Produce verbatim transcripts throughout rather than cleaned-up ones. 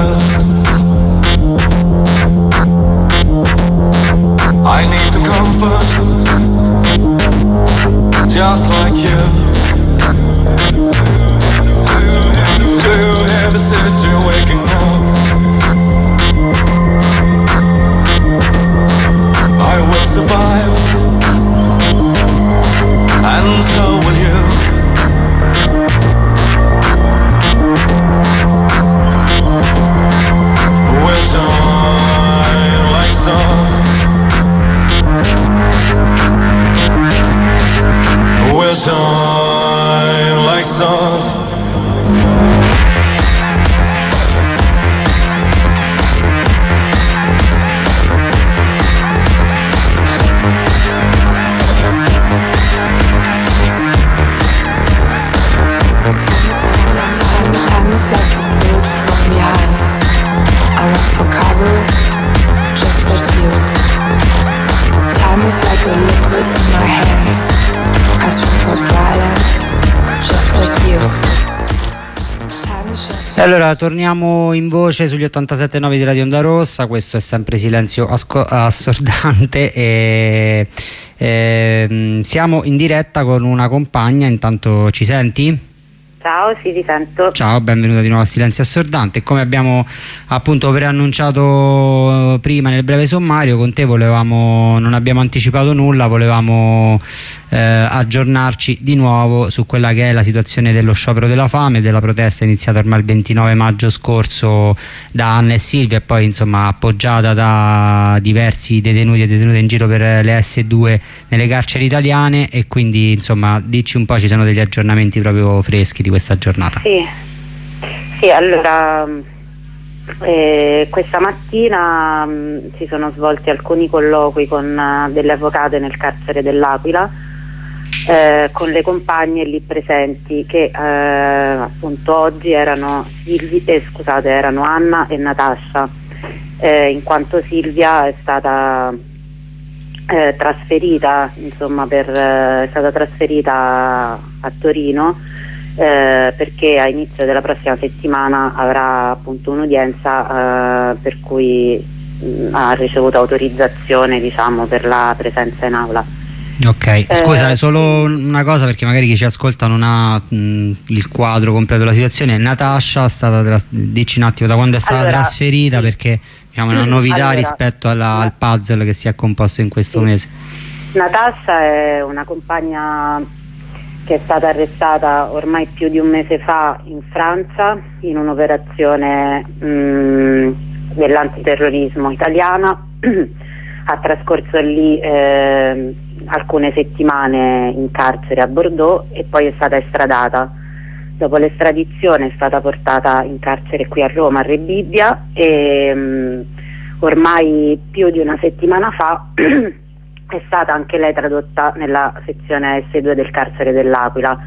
rest. I need some comfort, just like you. Do you hear the city waking up? I will survive, and so will you. We'll shine like stars. We'll shine like stars. E allora torniamo in voce sugli ottantasette virgola nove di Radio Onda Rossa. Questo è sempre Silenzio asco- Assordante e, e siamo in diretta con una compagna. Intanto ci senti? Ciao, sì, ti sento. Ciao, benvenuta di nuovo a Silenzio Assordante. Come abbiamo appunto preannunciato prima nel breve sommario, con te volevamo, non abbiamo anticipato nulla, volevamo eh, aggiornarci di nuovo su quella che è la situazione dello sciopero della fame, della protesta iniziata ormai il ventinove maggio scorso da Anna e Silvia e poi insomma appoggiata da diversi detenuti e detenute in giro per le esse due nelle carceri italiane. E quindi insomma dici un po', ci sono degli aggiornamenti proprio freschi di questa giornata? Sì, sì, allora eh, questa mattina mh, si sono svolti alcuni colloqui con uh, delle avvocate nel carcere dell'Aquila eh, con le compagne lì presenti che eh, appunto oggi erano Silvi, eh, scusate, erano Anna e Natascia, eh, in quanto Silvia è stata eh, trasferita, insomma, per, eh, è stata trasferita a Torino. Eh, perché a inizio della prossima settimana avrà appunto un'udienza eh, per cui mh, ha ricevuto autorizzazione, diciamo, per la presenza in aula. Ok, scusa, eh, solo una cosa perché magari chi ci ascolta non ha mh, il quadro completo della situazione. Natascia è stata tra... dici un attimo da quando è stata allora, trasferita, sì. Perché diciamo è una novità allora, rispetto alla, al puzzle che si è composto in questo sì. mese. Natascia è una compagna che è stata arrestata ormai più di un mese fa in Francia in un'operazione mh, dell'antiterrorismo italiana. Ha trascorso lì eh, alcune settimane in carcere a Bordeaux e poi è stata estradata. Dopo l'estradizione è stata portata in carcere qui a Roma, a Rebibbia, e mh, ormai più di una settimana fa è stata anche lei tradotta nella sezione esse due del carcere dell'Aquila.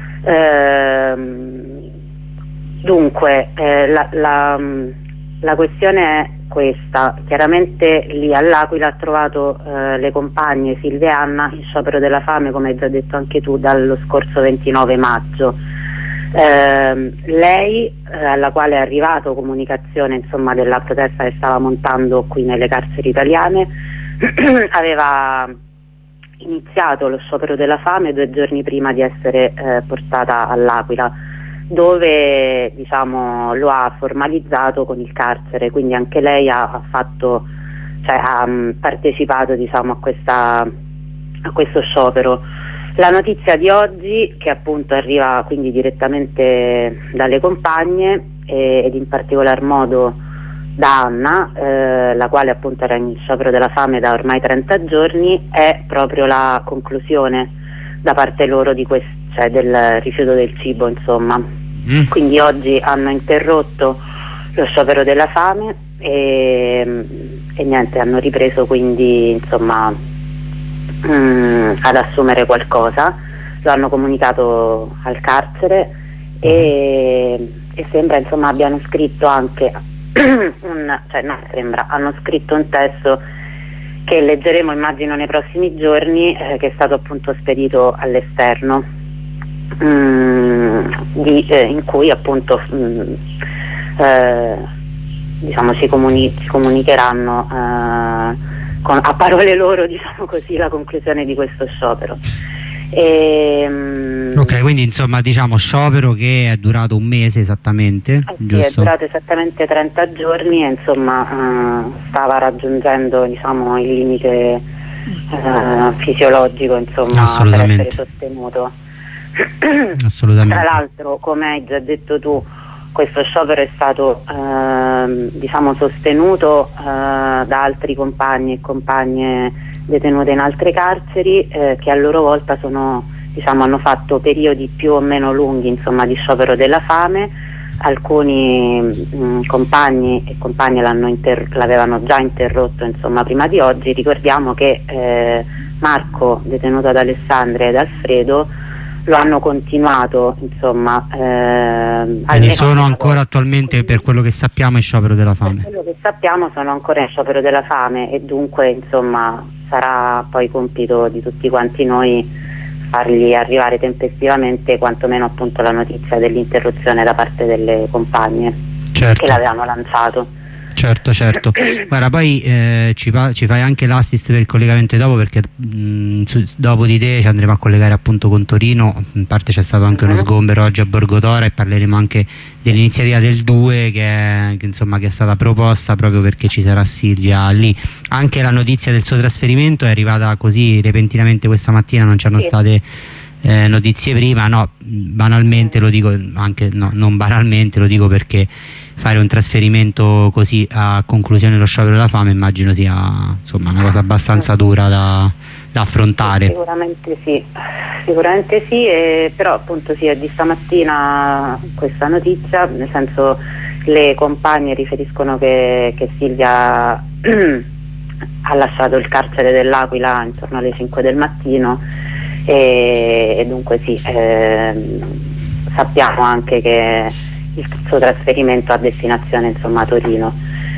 Ehm, dunque, eh, la, la, la questione è questa. Chiaramente lì all'Aquila ha trovato eh, le compagne Silvia e Anna in sciopero della fame, come hai già detto anche tu, dallo scorso ventinove maggio. Eh, lei, eh, alla quale è arrivato comunicazione insomma della protesta che stava montando qui nelle carceri italiane, aveva iniziato lo sciopero della fame due giorni prima di essere eh, portata all'Aquila, dove diciamo lo ha formalizzato con il carcere, quindi anche lei ha, ha fatto, cioè ha um, partecipato diciamo a questa a questo sciopero. La notizia di oggi, che appunto arriva quindi direttamente dalle compagne e, ed in particolar modo da Anna, eh, la quale appunto era in sciopero della fame da ormai trenta giorni, è proprio la conclusione da parte loro di quest- cioè del rifiuto del cibo, insomma. Mm. Quindi oggi hanno interrotto lo sciopero della fame e, e niente, hanno ripreso quindi insomma mh, ad assumere qualcosa, lo hanno comunicato al carcere e, e sembra insomma abbiano scritto anche un, cioè no, sembra, hanno scritto un testo che leggeremo immagino nei prossimi giorni, eh, che è stato appunto spedito all'esterno, mm, di, eh, in cui appunto mm, eh, diciamo si, comuni- si comunicheranno eh, con, a parole loro, diciamo così, la conclusione di questo sciopero. E, ok, quindi insomma diciamo sciopero che è durato un mese esattamente, eh sì, giusto? è durato esattamente trenta giorni e insomma eh, stava raggiungendo, diciamo, il limite eh, fisiologico, insomma, per essere sostenuto. Assolutamente. Tra l'altro, come hai già detto tu, questo sciopero è stato eh, diciamo sostenuto eh, da altri compagni e compagne detenute in altre carceri eh, che a loro volta sono, diciamo, hanno fatto periodi più o meno lunghi, insomma, di sciopero della fame. Alcuni mh, compagni e compagne l'hanno inter- l'avevano già interrotto, insomma, prima di oggi. Ricordiamo che eh, Marco, detenuto ad Alessandria, ed Alfredo lo hanno continuato, insomma. Eh, Quindi sono ancora attualmente, per quello che sappiamo, in sciopero della fame. Per quello che sappiamo sono ancora in sciopero della fame e dunque, insomma, sarà poi compito di tutti quanti noi fargli arrivare tempestivamente quantomeno appunto la notizia dell'interruzione da parte delle compagne, certo, che l'avevano lanciato. Certo, certo. Guarda, poi eh, ci, ci fai anche l'assist per il collegamento dopo, perché mh, su, dopo di te ci andremo a collegare appunto con Torino. In parte c'è stato anche uno sgombero oggi a Borgotora e parleremo anche dell'iniziativa del due che, che, insomma, che è stata proposta proprio perché ci sarà Silvia lì. Anche la notizia del suo trasferimento è arrivata così repentinamente questa mattina, non c'erano state eh, notizie prima. No, banalmente lo dico, anche no, non banalmente lo dico perché fare un trasferimento così a conclusione dello sciopero della fame immagino sia, insomma, una cosa abbastanza dura da, da affrontare. Sicuramente sì, sicuramente sì, e però appunto sì, è di stamattina questa notizia, nel senso le compagne riferiscono che, che Silvia ha lasciato il carcere dell'Aquila intorno alle cinque del mattino e, e dunque sì, eh, sappiamo anche che il suo trasferimento a destinazione, insomma, a Torino.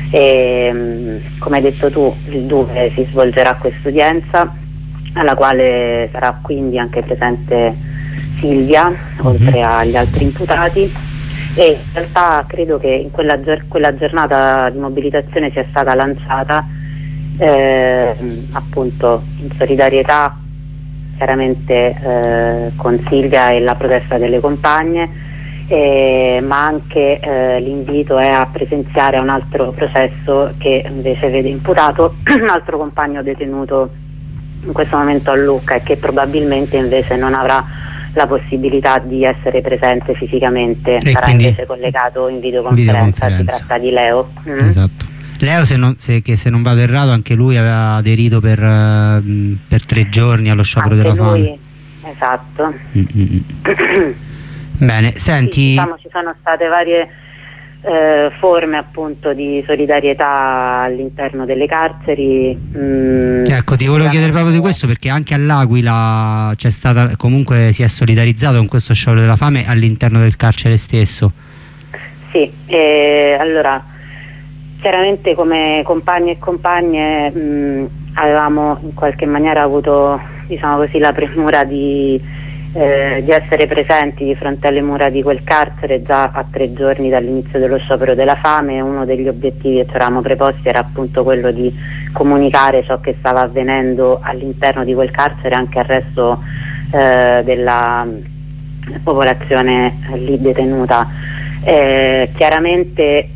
E, come hai detto tu, il due si svolgerà quest'udienza alla quale sarà quindi anche presente Silvia, mm-hmm, oltre agli altri imputati, e in realtà credo che in quella, quella giornata di mobilitazione sia stata lanciata eh, appunto in solidarietà chiaramente eh, con Silvia e la protesta delle compagne. Eh, ma anche eh, l'invito è a presenziare a un altro processo che invece vede imputato un altro compagno detenuto in questo momento a Lucca e che probabilmente invece non avrà la possibilità di essere presente fisicamente, e sarà invece collegato in videoconferenza. videoconferenza. Si tratta di Leo. Mm. Esatto. Leo, se non, se, che se non vado errato, anche lui aveva aderito per, uh, per tre giorni allo sciopero anche della lui, fame. Esatto. Mm-hmm. Bene, senti, sì, diciamo, ci sono state varie eh, forme appunto di solidarietà all'interno delle carceri. Mm, ecco, ti volevo chiedere proprio di questo, perché anche all'Aquila c'è stata, comunque si è solidarizzato con questo sciopero della fame all'interno del carcere stesso. Sì, eh, allora chiaramente come compagni e compagne mh, avevamo in qualche maniera avuto, diciamo così, la premura di Eh, di essere presenti di fronte alle mura di quel carcere già a tre giorni dall'inizio dello sciopero della fame. Uno degli obiettivi che ci eravamo preposti era appunto quello di comunicare ciò che stava avvenendo all'interno di quel carcere anche al resto eh, della popolazione lì detenuta. Eh, chiaramente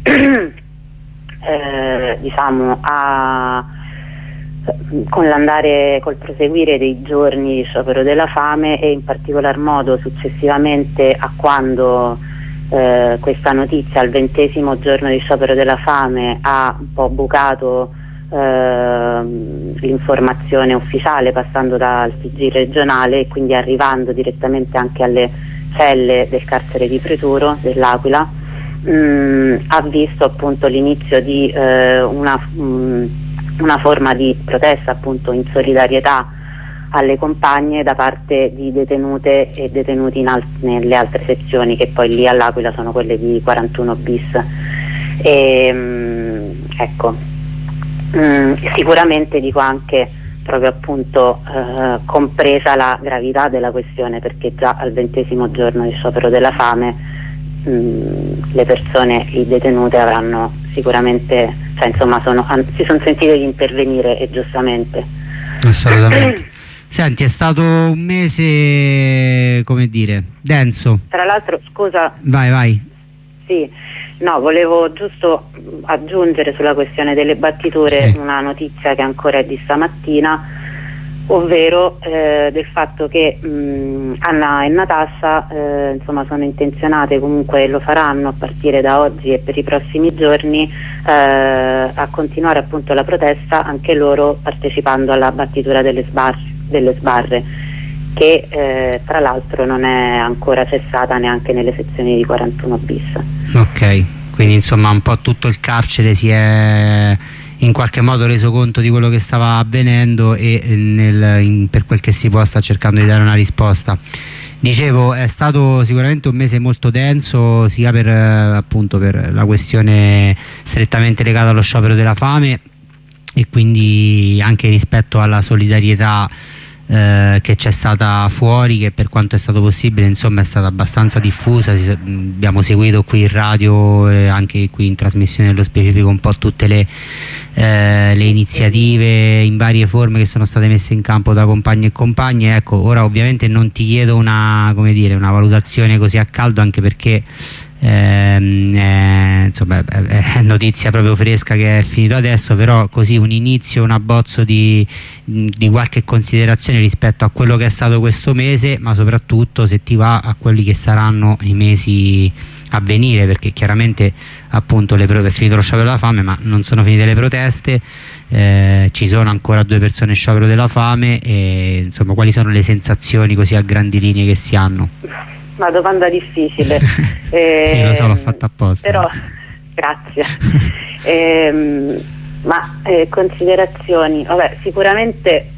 eh, diciamo a con l'andare, col proseguire dei giorni di sciopero della fame e in particolar modo successivamente a quando eh, questa notizia al ventesimo giorno di sciopero della fame ha un po' bucato eh, l'informazione ufficiale passando dal T G regionale e quindi arrivando direttamente anche alle celle del carcere di Preturo dell'Aquila, mh, ha visto appunto l'inizio di eh, una mh, una forma di protesta appunto in solidarietà alle compagne da parte di detenute e detenuti in al- nelle altre sezioni, che poi lì all'Aquila sono quelle di quarantuno bis. E, mh, ecco, mh, sicuramente dico anche proprio appunto eh, compresa la gravità della questione, perché già al ventesimo giorno di sciopero della fame mh, le persone lì detenute avranno sicuramente, cioè, insomma, sono, an- si sono sentiti di intervenire, e giustamente. Assolutamente. Senti, è stato un mese, come dire, denso. Tra l'altro, scusa, Vai, vai. sì, no, volevo giusto aggiungere sulla questione delle battiture Sì. una notizia che ancora è di stamattina, ovvero eh, del fatto che mh, Anna e Natascia eh, insomma sono intenzionate, comunque lo faranno a partire da oggi e per i prossimi giorni, eh, a continuare appunto la protesta, anche loro partecipando alla battitura delle sbarre, delle sbarre che eh, tra l'altro non è ancora cessata neanche nelle sezioni di quarantuno bis. Ok, quindi insomma un po' tutto il carcere si è in qualche modo reso conto di quello che stava avvenendo e nel, in, per quel che si può sta cercando di dare una risposta. Dicevo, è stato sicuramente un mese molto denso, sia per, eh, appunto per la questione strettamente legata allo sciopero della fame, e quindi anche rispetto alla solidarietà eh, che c'è stata fuori, che per quanto è stato possibile insomma è stata abbastanza diffusa. Si, abbiamo seguito qui in radio e anche qui in trasmissione nello specifico un po' tutte le, eh, le iniziative in varie forme che sono state messe in campo da compagni e compagne. Ecco, ora ovviamente non ti chiedo una, come dire, una valutazione così a caldo, anche perché Ehm, eh, insomma è, è notizia proprio fresca che è finito adesso, però così un inizio, un abbozzo di, di qualche considerazione rispetto a quello che è stato questo mese, ma soprattutto, se ti va, a quelli che saranno i mesi a venire, perché chiaramente appunto le è finito lo sciopero della fame, ma non sono finite le proteste, eh, ci sono ancora due persone in sciopero della fame, e insomma quali sono le sensazioni così a grandi linee che si hanno? Una domanda difficile. eh, Sì, lo so, l'ho fatta apposta. Però, grazie. eh, ma eh, considerazioni, vabbè, sicuramente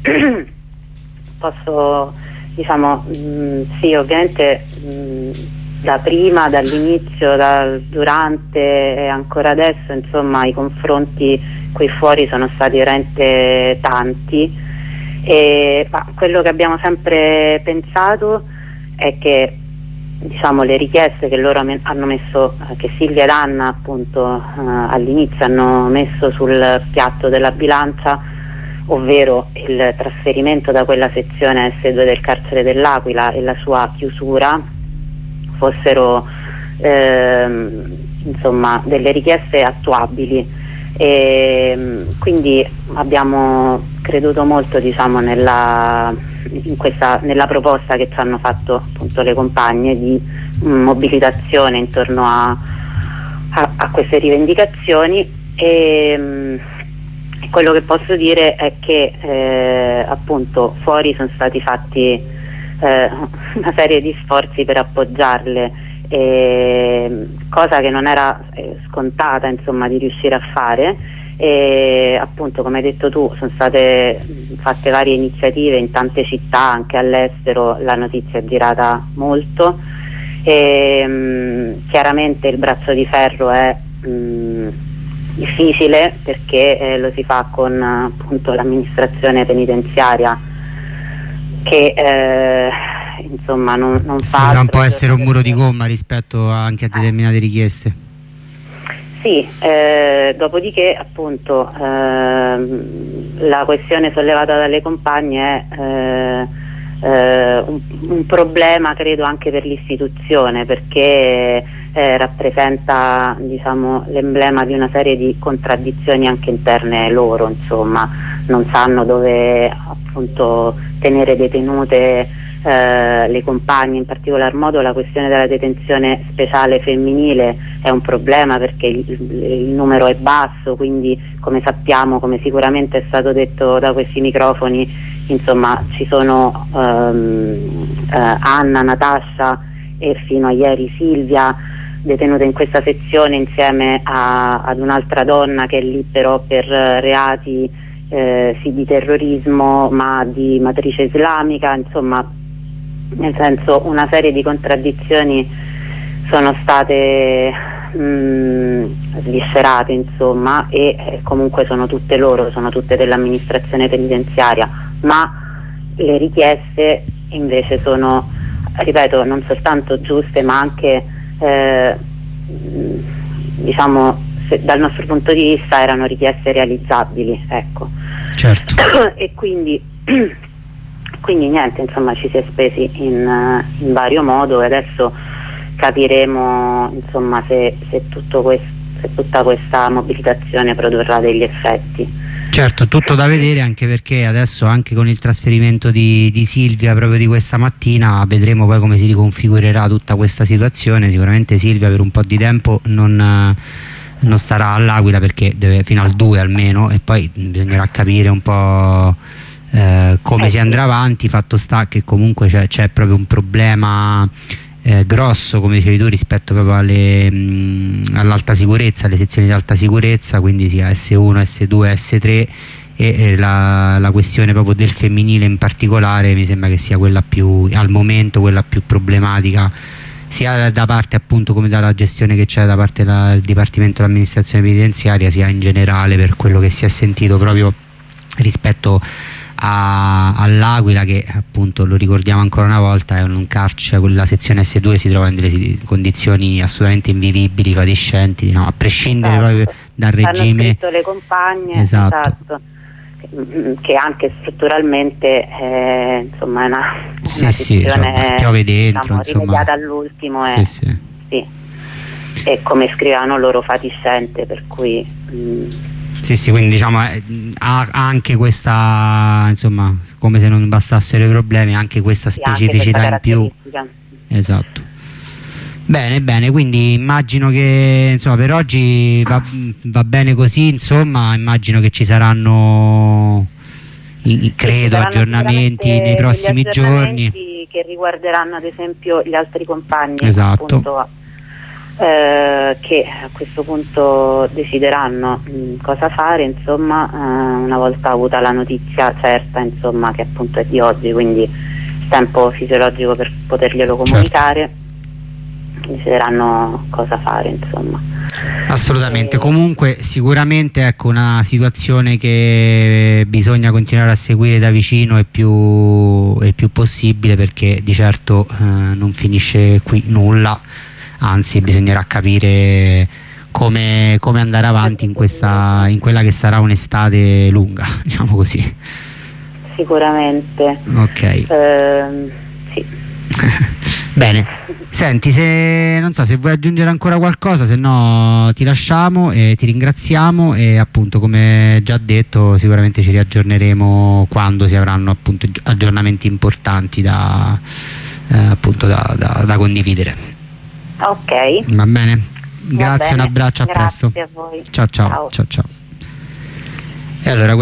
posso, diciamo, mh, sì, ovviamente mh, da prima, dall'inizio, dal, durante e ancora adesso, insomma, i confronti qui fuori sono stati veramente tanti, e, ma quello che abbiamo sempre pensato è che, diciamo, le richieste che loro hanno messo, che Silvia ed Anna appunto eh, all'inizio hanno messo sul piatto della bilancia, ovvero il trasferimento da quella sezione S due del carcere dell'Aquila e la sua chiusura, fossero ehm, insomma delle richieste attuabili, e quindi abbiamo creduto molto, diciamo, nella in questa, nella proposta che ci hanno fatto appunto le compagne di mh, mobilitazione intorno a, a, a queste rivendicazioni, e mh, quello che posso dire è che eh, appunto fuori sono stati fatti eh, una serie di sforzi per appoggiarle, eh, cosa che non era eh, scontata, insomma, di riuscire a fare. E appunto, come hai detto tu, sono state fatte varie iniziative in tante città, anche all'estero la notizia è girata molto, e mh, chiaramente il braccio di ferro è mh, difficile, perché eh, lo si fa con appunto l'amministrazione penitenziaria che eh, insomma non, non fa sembra un altro po' essere un muro di che- gomma rispetto anche a determinate richieste. Sì, eh, dopodiché appunto ehm, la questione sollevata dalle compagne è eh, eh, un, un problema, credo, anche per l'istituzione, perché eh, rappresenta, diciamo, l'emblema di una serie di contraddizioni anche interne loro, insomma, non sanno dove appunto tenere detenute Eh, le compagne. In particolar modo la questione della detenzione speciale femminile è un problema, perché il, il numero è basso, quindi, come sappiamo, come sicuramente è stato detto da questi microfoni, insomma ci sono ehm, eh, Anna, Natascia e fino a ieri Silvia detenute in questa sezione insieme a, ad un'altra donna che è lì però per reati eh, sì di terrorismo ma di matrice islamica, insomma, nel senso, una serie di contraddizioni sono state mh, sviscerate, insomma, e eh, comunque sono tutte loro, sono tutte dell'amministrazione penitenziaria, ma le richieste invece sono, ripeto, non soltanto giuste, ma anche eh, diciamo se, dal nostro punto di vista erano richieste realizzabili, ecco. Certo. E quindi, quindi niente, insomma ci si è spesi in, in vario modo e adesso capiremo insomma se, se, tutto questo, se tutta questa mobilitazione produrrà degli effetti. Certo, tutto da vedere, anche perché adesso anche con il trasferimento di, di Silvia proprio di questa mattina vedremo poi come si riconfigurerà tutta questa situazione. Sicuramente Silvia per un po' di tempo non, non starà all'Aquila, perché deve fino al due almeno, e poi bisognerà capire un po' eh, come eh, si andrà avanti. Fatto sta che comunque c'è proprio un problema Eh, grosso, come dicevi tu, rispetto proprio all'alta sicurezza, alle sezioni di alta sicurezza, quindi sia S uno, S due, S tre, e, e la, la questione proprio del femminile in particolare mi sembra che sia quella più, al momento, quella più problematica, sia da parte appunto come dalla gestione che c'è da parte del Dipartimento dell'Amministrazione Penitenziaria, sia in generale per quello che si è sentito proprio rispetto all'Aquila, che appunto lo ricordiamo ancora una volta è un carcere, quella sezione S due si trova in delle condizioni assolutamente invivibili, fatiscenti, no? A prescindere esatto. proprio dal regime. Hanno scritto le compagne, esatto. esatto, che, che anche strutturalmente è, insomma, è una, sì, una sì, cioè, piove dentro, diciamo, rimediata all'ultimo, sì, e, sì. Sì. E come scrivevano loro fatiscente, per cui mh, sì, sì, quindi diciamo eh, ha anche questa, insomma, come se non bastassero i problemi, anche questa sì, specificità anche questa in più. Esatto. Bene, bene, quindi immagino che insomma per oggi va, va bene così, insomma, immagino che ci saranno, i, credo, sì, aggiornamenti nei prossimi aggiornamenti giorni che riguarderanno ad esempio gli altri compagni, esatto. appunto, Eh, che a questo punto decideranno mh, cosa fare, insomma, eh, una volta avuta la notizia certa, insomma, che appunto è di oggi, quindi il tempo fisiologico per poterglielo comunicare, certo. Decideranno cosa fare, insomma. Assolutamente, e... comunque sicuramente ecco una situazione che bisogna continuare a seguire da vicino il più, il più possibile, perché di certo eh, non finisce qui nulla. Anzi, bisognerà capire come, come andare avanti in, questa, in quella che sarà un'estate lunga, diciamo così. Sicuramente. Ok. Ehm, sì. Bene, senti, se non so se vuoi aggiungere ancora qualcosa, se no ti lasciamo e ti ringraziamo, e appunto come già detto sicuramente ci riaggiorneremo quando si avranno appunto aggiornamenti importanti da, eh, appunto da, da, da condividere. Ok. Va bene, grazie, un abbraccio, a Grazie presto. a voi. Ciao ciao, Ciao. ciao ciao. E allora